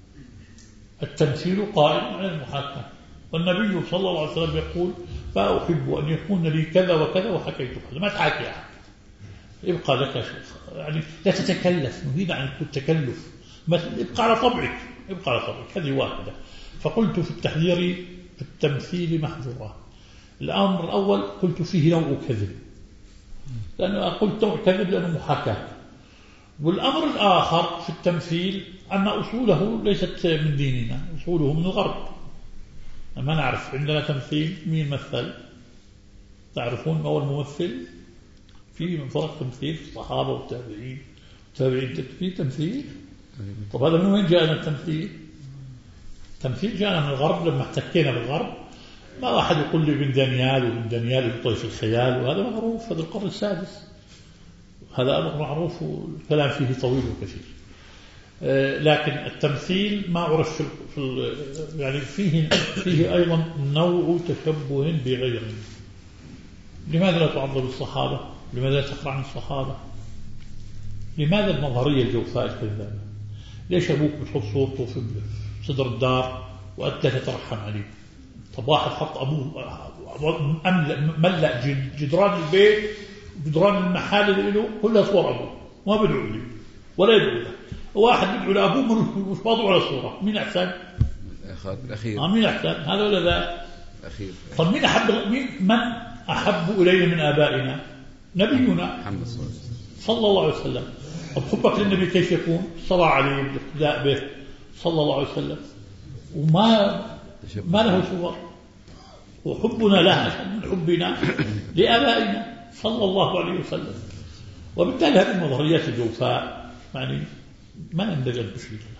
A: التمثيل قائم على المحاكاة. والنبي صلى الله عليه وسلم يقول: فأحب أن يكون لي كذا وكذا وحكيت كذا. ما تحاكي يعني. يبقى لك يعني لا تتكلف، نهيد عن التكلف، ابقى على طبعك، ابقى على طبعك. هذه واحدة. فقلت في التحذير في التمثيل محظورة. الأمر الأول قلت فيه نوع كذب، لأنه قلت نوع كذب لأنه محاكاة. والأمر الآخر في التمثيل أن أصوله ليست من ديننا، أصوله من الغرب. ما نعرف عندنا تمثيل. مين مثل؟ تعرفون ما هو الممثل؟ في فرق تمثيل في الصحابة والتابعين، والتابعين في تمثيل. طب هذا من وين جاءنا التمثيل؟ التمثيل جاءنا من الغرب. لما احتكينا بالغرب ما واحد يقول لي بن دانيال وبن دانيال يطوي في الخيال، وهذا معروف، هذا القرن السادس، هذا أمر معروف والكلام فيه طويل وكثير. لكن التمثيل ما عرف يعني فيه أيضا نوع تشبه بغيره. لماذا لا تعظم الصحابة؟ لماذا لا تقرأ عن الصحابة؟ لماذا المظهرية الجوفاء الكذابة؟ ليش أبوك بتحط صورته في صدر الدار وأنت تترحم عليه؟ طب واحد حط أبوه ملأ جدران البيت وجدران المحال اللي له كلها صور أبوه، ما بدعو لي ولا يدعو له. واحد يدعو لأبوه مش واضع على صورة. مين أحسن؟
B: الأخير.
A: مين أحسن؟ هذا ولا ذا؟
B: الأخير.
A: طب من أحب إلينا من آبائنا؟ نبينا
B: محمد
A: صلى الله عليه وسلم. طب حبك للنبي كيف يكون؟ الصلاة عليه والاقتداء به صلى الله عليه وسلم، وما له صور. وحبنا له أشد من حبنا لآبائنا صلى الله عليه وسلم. وبالتالي هذه المظهريات الجوفاء يعني ما ينبغي أن تشغلنا،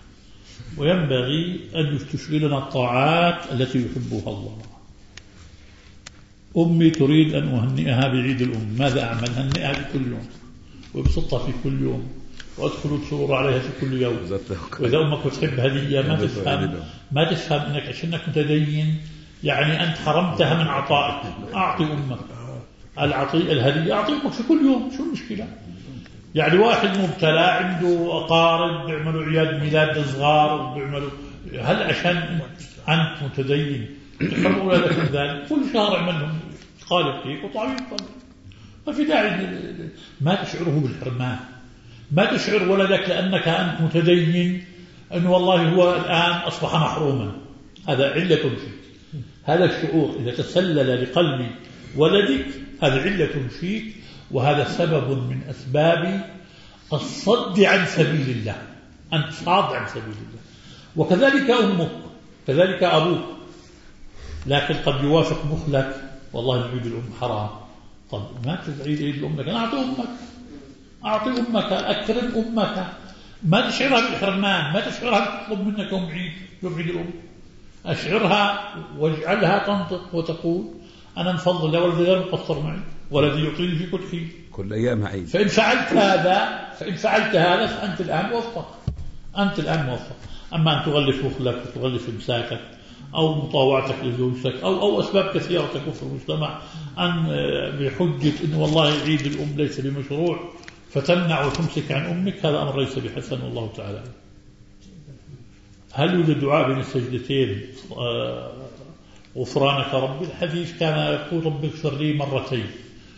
A: وينبغي أن تشغلنا الطاعات التي يحبها الله. أمي تريد أن أهنئها بعيد الأم، ماذا أعمل؟ هنئها في كل يوم ويبسطها في كل يوم وأدخل السرور عليها في كل يوم. وإذا أمك بتحب هدية ما تفهم أنك عشانك متدين يعني أنت حرمتها من عطائك. أعطي أمك الهدية، أعطي أمك في كل يوم، شو المشكلة؟ يعني واحد مبتلى عنده أقارب بيعملوا عياد ميلاد صغار وبيعملوا، هل عشان أنت متدين تحرم أولادك من ذلك؟ كل شهر اعملهم قالب فيك وطعيم قالب، ما في داعي. ما تشعره بالحرمان، ما تشعر ولدك لأنك أنت متدين أنه والله هو الآن أصبح محروما. هذا علة فيك، هذا الشعور إذا تسلل لقلب ولدك هذا علة فيك، وهذا سبب من أسباب الصد عن سبيل الله، أن تصاد عن سبيل الله. وكذلك أمك، كذلك أبوك. لكن قد يوافق مخلك والله عيد الأم حرام. طب ما تزعيد عيد الأم، لكن أعطي أمك، أكرم أمك، ما تشعرها بالحرمان، ما تشعرها تطلب منك يوم عيد الأم. أشعرها واجعلها تنطق وتقول أنا مفضل لا ولدي غير مقصر معي، ولدي يعطيني في كل شيء،
B: كل أيام عيد.
A: فإن فعلت هذا فأنت الآن موفق. أما أن تغلف مخلك وتغلف إمساكك أو مطاوعتك لزوجتك أو أسباب كثيرة تكون في المجتمع أن بحجة إن والله عيد الأم ليس بمشروع فتمنع وتمسك عن أمك، هذا أمر ليس بحسن والله تعالى. هل يوجد دعاء بين السجدتين غفرانك ربي؟ الحديث كان يقول رب اغفر لي مرتين،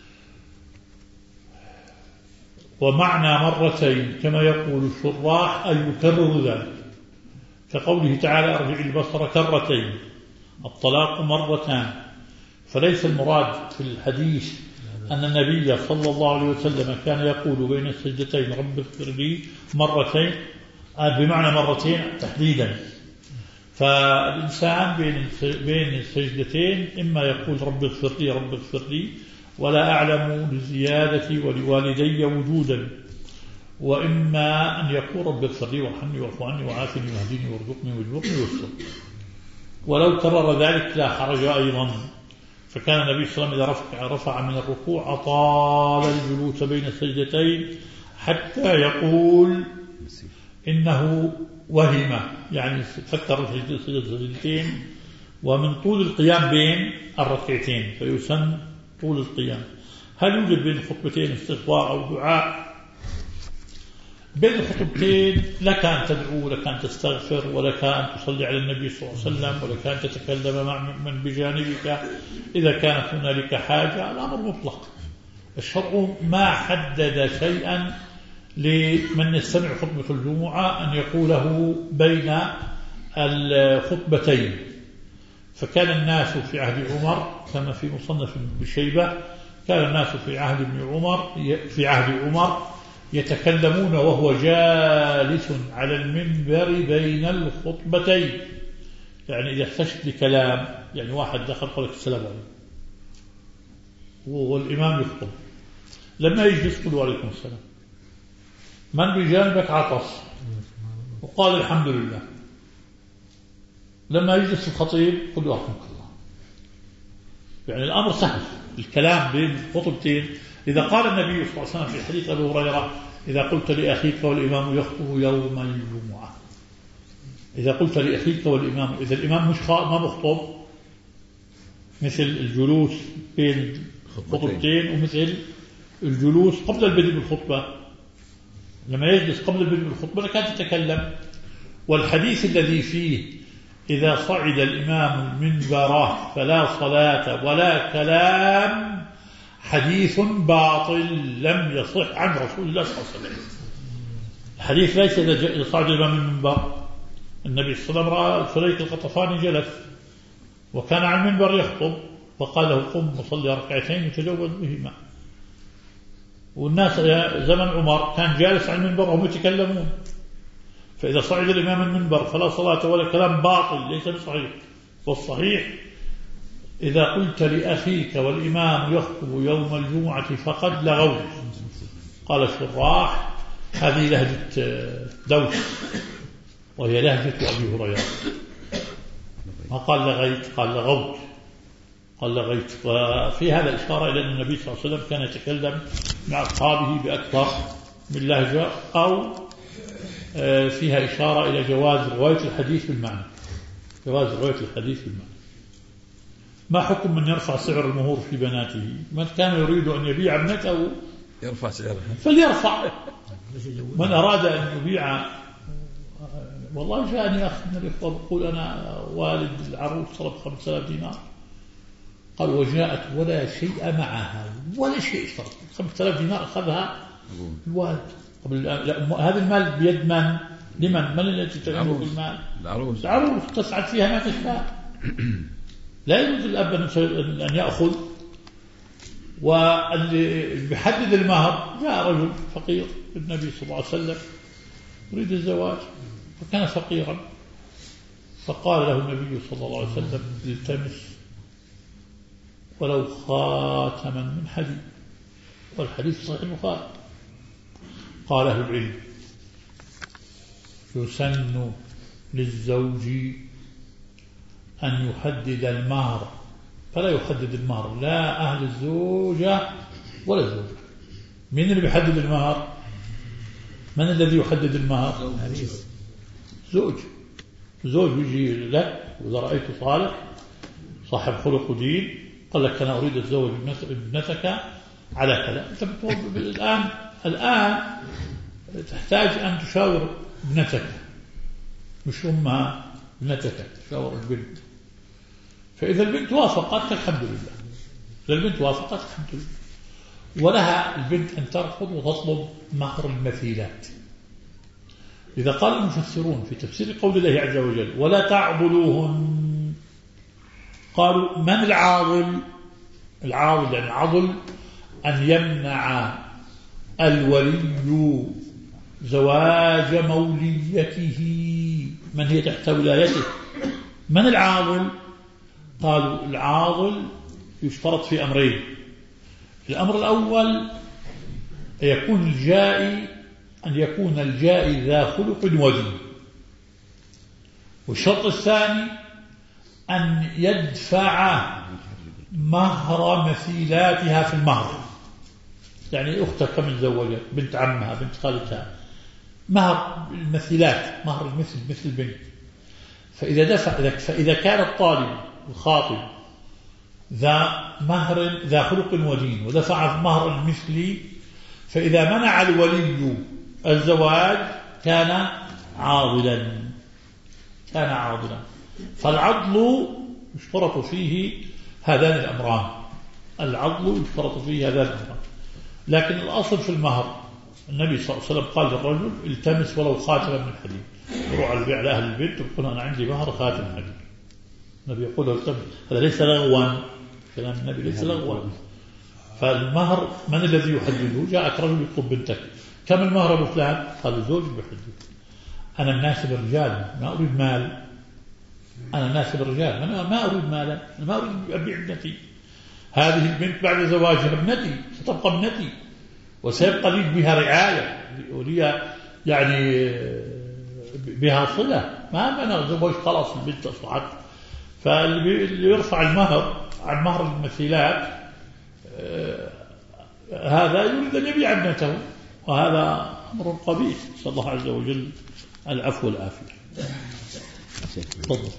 A: ومعنى مرتين كما يقول الشراح أن يكرر ذلك، كقوله تعالى ارجع البصر كرتين، الطلاق مرتان. فليس المراد في الحديث أن النبي صلى الله عليه وسلم كان يقول بين السجدتين رب اغفر لي مرتين بمعنى مرتين تحديدا. فالإنسان بين السجدتين إما يقول رب اغفر لي ولا أعلم لزيادتي ولوالدي وجودا، وإما أن يقول رب اغفر لي وارحمني واعف عني وعافني واهدني وارزقني واجبرني واستر. ولو كرر ذلك لا حرج أيضا. فكان النبي صلى الله عليه وسلم إذا رفع من الركوع أطال الجلوس بين السجدتين حتى يقول إنه وهم، يعني فكر السجدتين، ومن طول القيام بين الركعتين فيسن طول القيام. هل يوجد بين الخطبتين استغفار أو دعاء؟ بين الخطبتين لك أن تدعو، لك أن تستغفر، ولك أن تصلي على النبي صلى الله عليه وسلم، ولك أن تتكلم مع من بجانبك إذا كانت هنالك حاجة. الأمر مطلق، الشرع ما حدد شيئا لمن يستمع خطبة الجمعة أن يقوله بين الخطبتين. فكان الناس في عهد عمر كما في مصنف بشيبة، كان الناس في عهد عمر يتكلمون وهو جالس على المنبر بين الخطبتين. يعني إذا احتجت لكلام، يعني واحد دخل قال لك السلام عليكم والإمام يخطب، لما يجلس قل عليكم السلام، من بجانبك عطس وقال الحمد لله، لما يجلس الخطيب قل رحمك الله. يعني الأمر سهل، الكلام بين الخطبتين. إذا قال النبي صلى الله عليه وسلم في حديث أبي هريرة إذا قلت لأخيك والإمام يخطب يوم الجمعة، إذا قلت لأخيك والإمام، إذا الإمام ما مخطب، مثل الجلوس بين الخطبتين ومثل الجلوس قبل البدء بالخطبة. لما يجلس قبل البدء بالخطبة كان تتكلم. والحديث الذي فيه إذا صعد الإمام المنبر فلا صلاة ولا كلام حديث باطل لم يصح عن رسول الله صلى الله عليه وسلم. الحديث ليس إذا صعد الإمام المنبر. النبي صلى الله عليه وسلم رأى سليك القطفاني جلس وكان على المنبر يخطب، فقال له قم وصلي ركعتين يتجوز بهما. والناس زمن عمر كان جالس على المنبر وهم يتكلمون. فإذا صعد الإمام المنبر فلا صلاة ولا كلام باطل ليس بصحيح. والصحيح إذا قلت لأخيك والإمام يخطب يوم الجمعة فقد لغوت. قال الشراح هذه لهجة دوس وهي لهجة أبي هريرة، ما قال لغيت، قال لغوت. قال لغيت. وفي هذا إشارة إلى أن النبي صلى الله عليه وسلم كان يتكلم مع أصحابه بأكثر من لهجة، أو فيها إشارة إلى جواز رواية الحديث بالمعنى. جواز رواية الحديث بالمعنى. ما حكم من يرفع سعر المهور في بناته؟ من كان يريد أن يبيع ابنته
B: يرفع سعرها
A: فليرفع. من أراد أن يبيع، والله جاءني أخ من الإخوة يقول أنا والد العروس طلب 5000 دينار، قال وجاءت ولا شيء معها ولا شيء اشترط. 5000 دينار أخذها الوالد. هذا المال بيد من؟ لمن؟ من الذي تعمل بالمال؟ العروس تسعد فيها ما تشاء. لا يجوز الأب أن يأخذ. واللي بيحدد المهر جاء رجل فقير للنبي صلى الله عليه وسلم يريد الزواج، فكان فقيرا، فقال له النبي صلى الله عليه وسلم التمس ولو خاتما من حديد، والحديث صحيح البخاري. قال أهل العلم يسن للزوج أن يحدد المهر، فلا يحدد المهر لا أهل الزوجة ولا الزوجة. من اللي بيحدد المهر؟ من الذي يحدد المهر؟ زوج يجي لك وإذا رأيت صالح صاحب خلق ودين قال لك أنا أريد أتزوج ابنتك على كذا، الآن تحتاج أن تشاور ابنتك، مش أمها، ابنتك تشاور البنت. فإذا البنت وافقت الحمد لله، إذا البنت وافقت الحمد لله. ولها البنت أن ترفض وتطلب مهر المثيلات. إذا قال المفسرون في تفسير قول الله عز وجل ولا تعضلوهن، قالوا من العاضل؟ العاضل يعني عضل أن يمنع الولي زواج موليته من هي تحت ولايته. من العاضل؟ قالوا العاضل يشترط في أمرين. الأمر الأول أن يكون الجائي ذا خلق ودين، والشرط الثاني أن يدفع مهر مثيلاتها في المهر. يعني أختها كم تزوجت، بنت عمها، بنت خالتها، مهر المثيلات، مهر المثل مثل البنت. فإذا كان الطالب الخاطب ذا خلق ودين ودفع مهر المثل، فإذا منع الولي الزواج كان عاضلا. فالعضل يشترط فيه هذان الأمران. لكن الأصل في المهر النبي صلى الله عليه وسلم قال للرجل التمس ولو خاتما من حديد. يروح على البيع لأهل البيت ويقول أنا عندي مهر خاتم حديد. النبي يقول له التمس، هذا ليس لغوا، كلام النبي ليس لغوا. فالمهر من الذي يحدده؟ جاءك رجل يطلب بنتك كم المهر أبو فلان؟ قال الزوج بيحدد. أنا مناسب الرجال، ما أريد مال. أنا مناسب الرجال، أنا ما أريد مالا، أنا ما أريد أبيع ابنتي. هذه البنت بعد زواجها ابنتي، ستبقى ابنتي وسيبقى لي بها رعاية ولي يعني بها صلة. ما أنا زوج خلاص البنت أصبحت. فاللي يرفع المهر عن مهر المثيلات هذا يريد أن يبيع ابنته، وهذا أمر قبيح. نسأل الله عز وجل العفو والعافية. تفضل.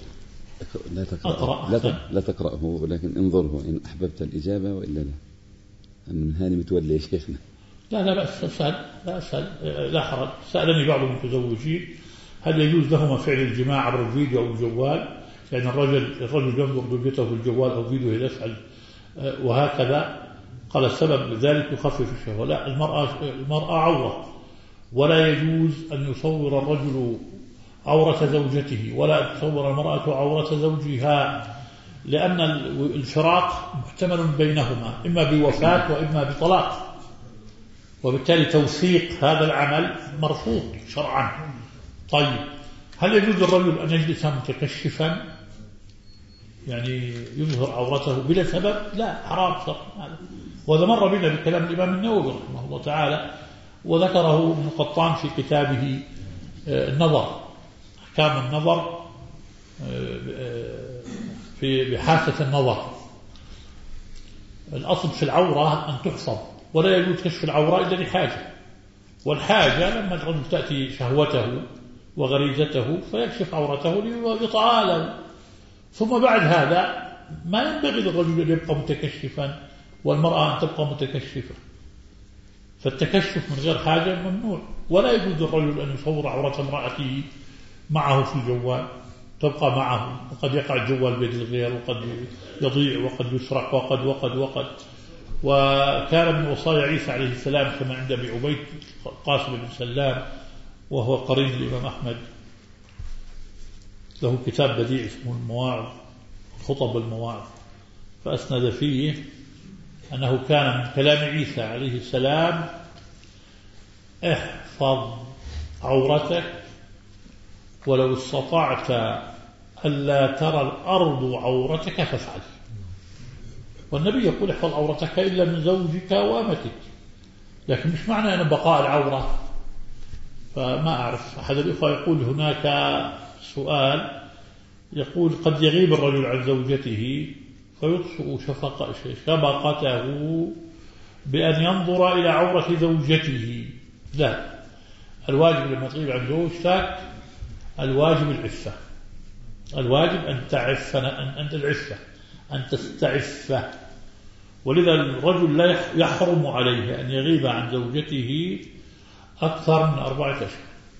B: لا تقرأه ولكن انظره إن أحببت الإجابة وإلا لا. أن من هاني متولي يا شيخنا.
A: لا بأس، أسأل لا حرج. سألني بعض المتزوجين هل يجوز لهما فعل الجماع عبر الفيديو أو الجوال؟ يعني الرجل ينظر زوجته في الجوال أو فيديو يفعل وهكذا. قال السبب ذلك يخفف الشهوة. لا، المرأة عورة، ولا يجوز أن يصور الرجل عورة زوجته ولا تصور المرأة عورة زوجها، لأن الفراق محتمل بينهما إما بوفاة وإما بطلاق، وبالتالي توثيق هذا العمل مرفوض شرعا. طيب، هل يجوز للرجل أن يجلس متكشفا يعني يظهر عورته بلا سبب؟ لا، حرام شرعا. وهذا مر بنا بكلام الإمام النووي رحمه الله تعالى، وذكره ابن قطان في كتابه النظر، أحكام النظر في بحاسة النظر. الأصل في العورة أن تحفظ، ولا يجوز كشف العورة إلا لحاجة، والحاجة لما الرجل تأتي شهوته وغريزته فيكشف عورته ليطأ له. ثم بعد هذا ما ينبغي للرجل أن يبقى متكشفا والمرأة أن تبقى متكشفة، فالتكشف من غير حاجة ممنوع. ولا يجوز للرجل أن يصور عورة امرأته معه في الجوال، تبقى معه، وقد يقع الجوال بيد الغير، وقد يضيع، وقد يسرق، وقد. وكان من وصايا عيسى عليه السلام كما عند أبي عبيد قاسم بن سلام وهو قرين الإمام أحمد، له كتاب بديع اسمه المواعظ، خطب المواعظ، فأسند فيه أنه كان من كلام عيسى عليه السلام: احفظ عورتك ولو استطعت ألا ترى الأرض عورتك فافعل. والنبي يقول: احفظ عورتك إلا من زوجك وأمتك، لكن مش معنى أن بقاء العورة. فما أعرف، أحد الإخوة يقول هناك سؤال، يقول: قد يغيب الرجل عن زوجته فيطفئ شفقته بأن ينظر إلى عورة زوجته. لا، الواجب لما تغيب عن زوجتك الواجب العفة، الواجب أن تعف، أنت العفة، أن تستعف. ولذا الرجل لا يحرم عليه أن يغيب عن زوجته أكثر من 4 أشهر،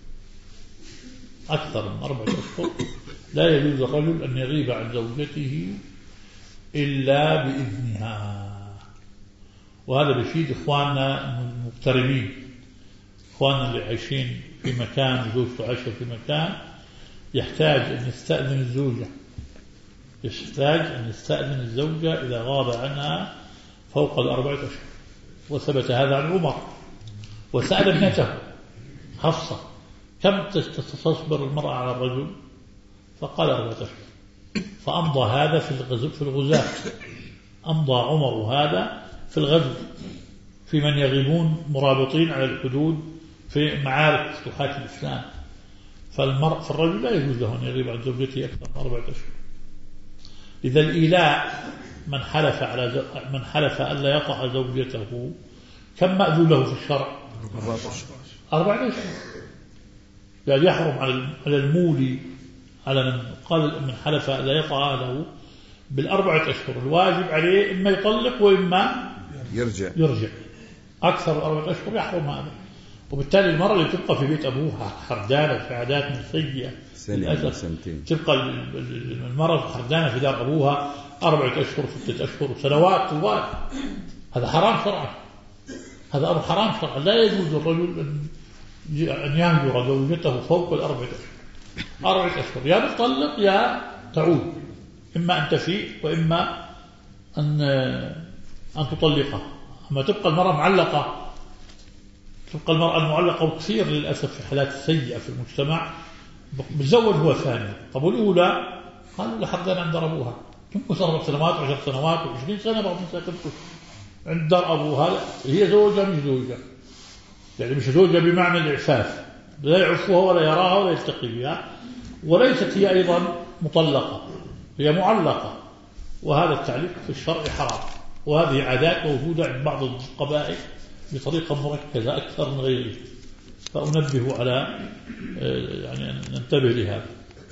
A: أكثر من 4 أشهر لا يجوز الرجل أن يغيب عن زوجته إلا بإذنها. وهذا بيفيد إخواننا المغتربين، إخواننا اللي عايشين في مكان زوجته عايشة في مكان، يحتاج أن يستأذن الزوجة، يحتاج أن يستأذن الزوجة إذا غاب عنها فوق 4 أشهر. وثبت هذا عن عمر، وسأل ابنته حفصة: كم تصبر المرأة على الرجل؟ فقال 4 أشهر. فأمضى هذا في الغزاة، أمضى عمر هذا في الغزو، في من يغيبون مرابطين على الحدود في معارك فتوحات الإسلام. فالرجل لا يجوز له أن يغيب عن زوجته أكثر من 4 أشهر. إذا الإيلاء، من حلف ألا يطأ زوجته، كم مأذون له في الشرع؟ 4 أشهر. يعني يحرم على المولي، على من قال من حلف ألا يطأ له بال4 أشهر، الواجب عليه إما يطلق وإما يرجع. أكثر 4 أشهر يحرم هذا. وبالتالي المرأة اللي تبقى في بيت أبوها حردانة في عادات نسية،
B: سنتين،
A: تبقى المرأة حردانة في دار أبوها 4 أشهر 6 أشهر سنوات طوال، هذا حرام شرعا، هذا أمر حرام شرعا. لا يجوز الرجل أن يهجر زوجته فوق 4 أشهر. 4 أشهر يا بتطلق يا تعود، إما أن تفيء وإما أن تطلقها. أما تبقى المرأة معلقة، تبقى المرأة المعلقة، وكثير للأسف في حالات سيئة في المجتمع، بتزوج هو ثاني. طب الأولى قالوا لحظة عند دار أبوها، تمكث 4 سنوات و10 سنوات و20 سنة بعد ما تمكث عند دار أبوها، هي زوجة مش زوجة، يعني مش زوجة بمعنى الإعفاف، لا يعفوها ولا يراها ولا يلتقي بها، وليست هي أيضا مطلقة، هي معلقة. وهذا التعليق في الشرع حرام، وهذه عادات موجودة عند بعض القبائل بطريقة مركزة أكثر من غيره. فأنبه على يعني أن ننتبه لهذا.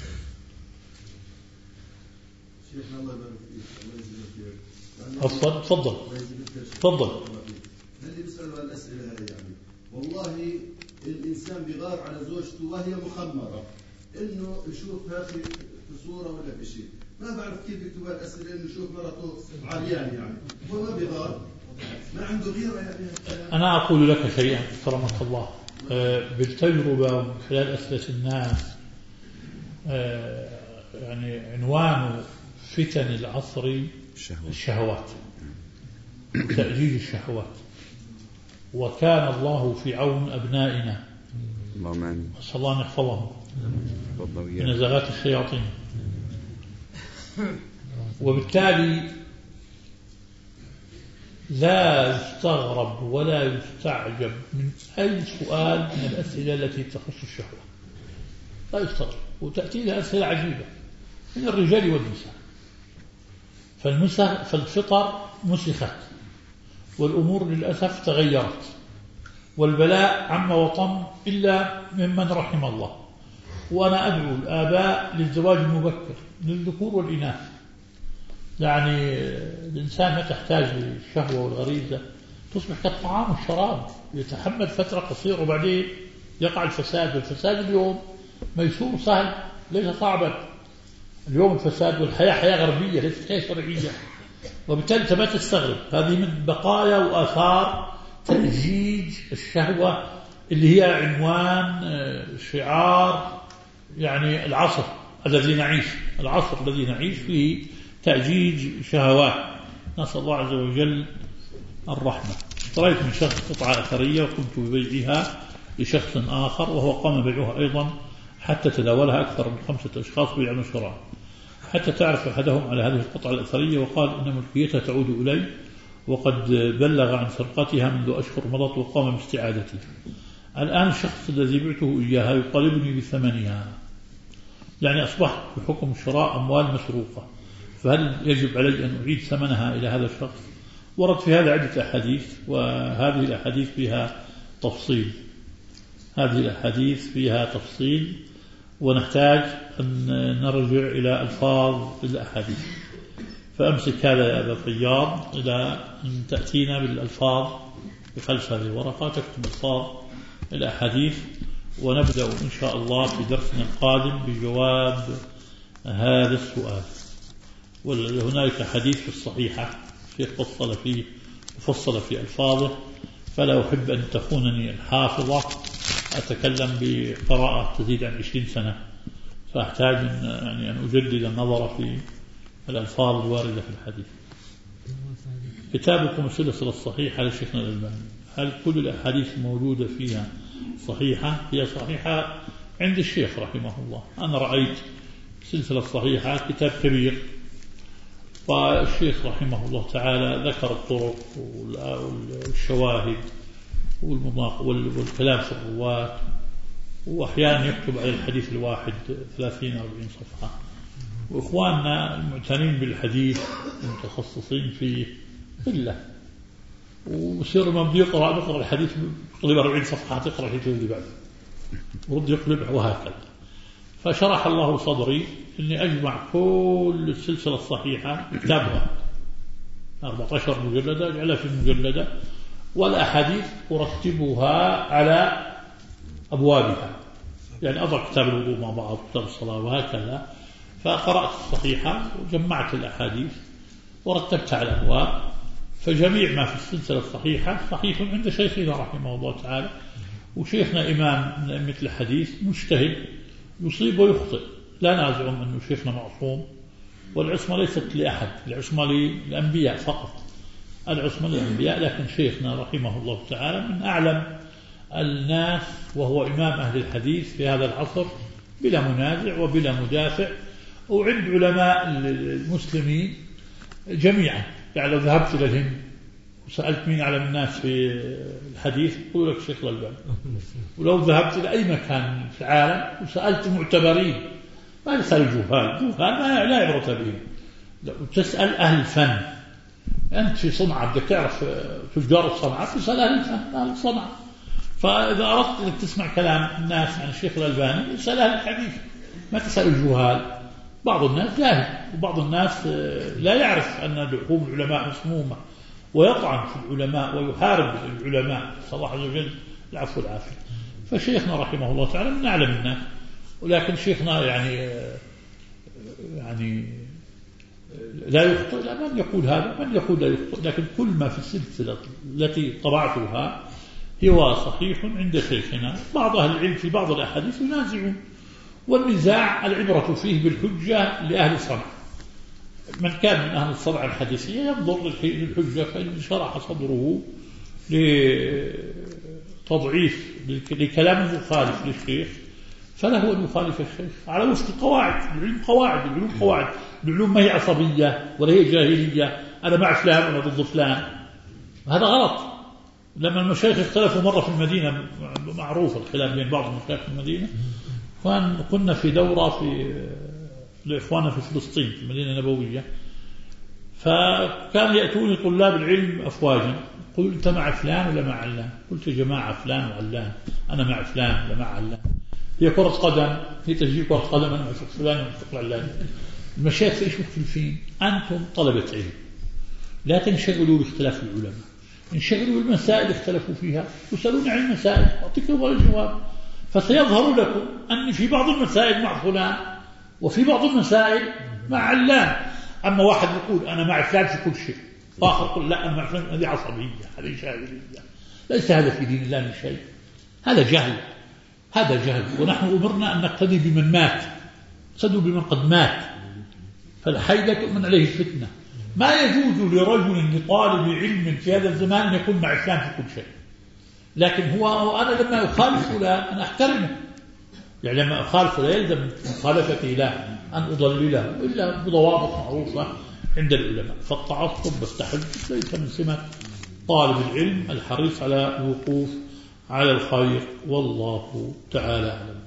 C: شيخنا الله يبارك فيك.
A: تفضل.
C: اللي بيسألوا الأسئلة هذه يعني والله الإنسان بيغار على زوجته وهي مخمرة، إنه يشوفها في صورة ولا في شيء، ما بعرف كيف يكتب الأسئلة إنه يشوف مرته عريان، يعني هو ما بيغار، ما عنده غيرة يعني.
A: أنا أقول لك شيئا كرمك الله، بالتجربة ومن خلال أسئلة الناس، يعني عنوان فتن العصر الشهوات، تأجيج الشهوات. وكان الله في عون أبنائنا، أسأل الله أن يحفظهم من نزغات الشياطين. وبالتالي لا يستغرب ولا يستعجب من أي سؤال من الأسئلة التي تخص الشهوة، لا يستغرب. وتأتي لها أسئلة عجيبة من الرجال والنساء، فالفطر مسخت، والأمور للأسف تغيرت، والبلاء عم وطم إلا ممن رحم الله. وأنا أدعو الآباء للزواج المبكر للذكور والإناث. يعني الإنسان ما تحتاج للشهوة والغريزة تصبح كالطعام والشراب، يتحمل فترة قصيرة وبعدين يقع الفساد. والفساد اليوم ميسور سهل ليس صعبا. اليوم الفساد والحياة حياة غربية ليست حياة شرعية، وبالتالي أنت ما تستغرب. هذه من بقايا وآثار تأجيج الشهوة اللي هي عنوان شعار يعني العصر الذي نعيش، العصر الذي نعيش فيه تأجيج شهوات. نسأل الله عز وجل الرحمة. اشتريت من شخص قطعة أثرية وقمت ببيعها لشخص آخر، وهو قام ببيعها أيضا حتى تداولها أكثر من 5 أشخاص بيع وشراء، حتى تعرف أحدهم على هذه القطعة الأثرية وقال إن ملكيتها تعود إلي، وقد بلغ عن سرقتها منذ أشهر مضت وقام باستعادتها. الآن الشخص الذي بعته إياها يطالبني بثمنها، يعني أصبحت بحكم الشراء أموال مسروقة، فهل يجب علي أن أعيد ثمنها إلى هذا الشخص؟ ورد في هذا عدة أحاديث، وهذه الأحاديث فيها تفصيل، هذه الأحاديث فيها تفصيل، ونحتاج أن نرجع إلى ألفاظ الأحاديث. فأمسك هذا يا أبا الطيار إلى أن تأتينا بالألفاظ بخلف هذه الورقة، تكتب ألفاظ الأحاديث، ونبدأ إن شاء الله في درسنا القادم بجواب هذا السؤال. وهناك حديث في الصحيحة الشيخ فصل في ألفاظه، فلا أحب أن تخونني الحافظة أتكلم بقراءة تزيد عن 20 سنة، فأحتاج أن أجدد النظر في الألفاظ الواردة في الحديث. كتابكم السلسلة الصحيحة لشيخنا الألباني، هل كل الأحاديث الموجودة فيها صحيحة؟ هي صحيحة عند الشيخ رحمه الله. أنا رأيت سلسلة الصحيحة كتاب كبير، والشيخ رحمه الله تعالى ذكر الطرق والشواهد والكلام في الرواة، وأحيانا يكتب على الحديث الواحد 30-40 صفحة. وإخواننا المعتنين بالحديث المتخصصين فيه قلة، ويصير ما بده نقرأ الحديث يقلب 40 صفحة، تقرأ الحديث اللي بعده ورد يقلب، وهكذا. فشرح الله صدري أني أجمع كل السلسلة الصحيحة كتابها 14 مجلدة، أجعلها في مجلدة، والأحاديث أرتبها على أبوابها، يعني أضع كتاب الوضوء مع بعض، كتاب الصلاة، وهكذا. فقرأت الصحيحة وجمعت الأحاديث ورتبتها على الأبواب، فجميع ما في السلسلة الصحيحة صحيح عند شيخنا رحمه الله تعالى. وشيخنا إمام من أئمة الحديث مجتهد، يصيب ويخطئ، لا نازعم أنه شيخنا معصوم، والعصمة ليست لأحد، العصمة للأنبياء فقط، العصمة للأنبياء. لكن شيخنا رحمه الله تعالى من أعلم الناس، وهو إمام أهل الحديث في هذا العصر بلا منازع وبلا مدافع. وعند علماء المسلمين جميعا، يعني لو ذهبت إلى الهند وسألت مين أعلم الناس في الحديث يقول لك الشيخ الألباني، ولو ذهبت إلى أي مكان في العالم وسألت معتبرين، ما تسأل الجهال لا عبرة بهم، وتسأل أهل الفن. أنت في صنعة بدك تعرف تجار الصنعة، تسأل أهل الفن أهل الصنعة. فإذا أردت أن تسمع كلام الناس عن الشيخ الألباني تسأل أهل الحديث، ما تسأل الجهال. بعض الناس جاهل، وبعض الناس لا يعرف أن لحوم العلماء مسمومة، ويطعن في العلماء ويحارب العلماء، صلى الله عز وجل العفو والعافية. فشيخنا رحمه الله تعالى من أعلم الناس، ولكن شيخنا يعني لا يخطئ، لا، من يقول هذا من يقول لا يخطئ، لكن كل ما في السلسلة التي طبعتها هو صحيح عند شيخنا. بعض أهل العلم في بعض الأحاديث ينازعون، والنزاع العبرة فيه بالحجة لأهل الصنعة. من كان من أهل الصنعة الحديثية ينظر للحجة، فإن شرح صدره لتضعيف لكلام المخالف للشيخ فله أن يخالف الشيخ على وفق قواعد العلم. العلوم قواعد، العلوم ما هي عصبية ولا هي جاهلية، أنا مع فلان وأنا ضد فلان، هذا غلط. لما المشايخ اختلفوا مرة في المدينة، معروف الخلاف بين بعض المشايخ في المدينة، كنا في دورة في لإخواننا في فلسطين في المدينة النبوية، فكان يأتوني طلاب العلم أفواجا، قلت أنت مع فلان ولا مع علان؟ قلت يا جماعة فلان وعلان، أنا مع فلان ولا مع علان. هي كرة قدم، هي تسجيل كرة قدم، أنا مع فلان ومع علان. المشايخ إيش مختلفين؟ أنتم طلبة علم لا تنشغلوا باختلاف العلماء، انشغلوا بالمسائل اختلفوا فيها، تسألون عن المسائل أعطيكم الجواب. فسيظهر لكم أن في بعض المسائل مع فلان وفي بعض المسائل مع علان. أما واحد يقول أنا مع فلان في كل شيء، آخر يقول لا أنا مع فلان، هذه عصبية، هذه شاذلية. ليس هذا في دين الله من شيء، هذا جهل، هذا جهل. ونحن أمرنا أن نقتدي بمن مات، اقتدوا بمن قد مات، فالحي لا تؤمن عليه الفتنة. ما يجوز لرجل لطالب علم في هذا الزمان أن يكون مع فلان في كل شيء، لكن هو أنا لما أخالف لا أنا أحترمه، يعني لما أخالف لا يلزم مخالفتي له أن أضلله، إلا بضوابط معروفة عند العلماء. فالتعصب والتحزب ليس من سمة طالب العلم الحريص على الوقوف على الخير، والله تعالى أعلم.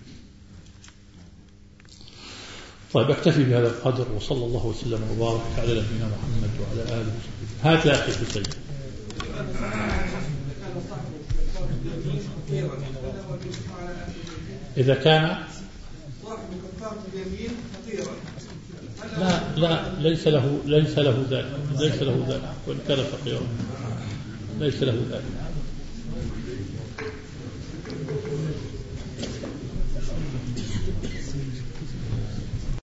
A: طيب أكتفي بهذا القدر، وصلى الله وسلم وبارك على نبينا محمد وعلى آله وصحبه. هات يا أخي حسين. إذا كان
D: صاحب كفارة اليمين خطيرا،
A: لا ليس له ذلك، وإن كان فقيرا ليس له ذلك.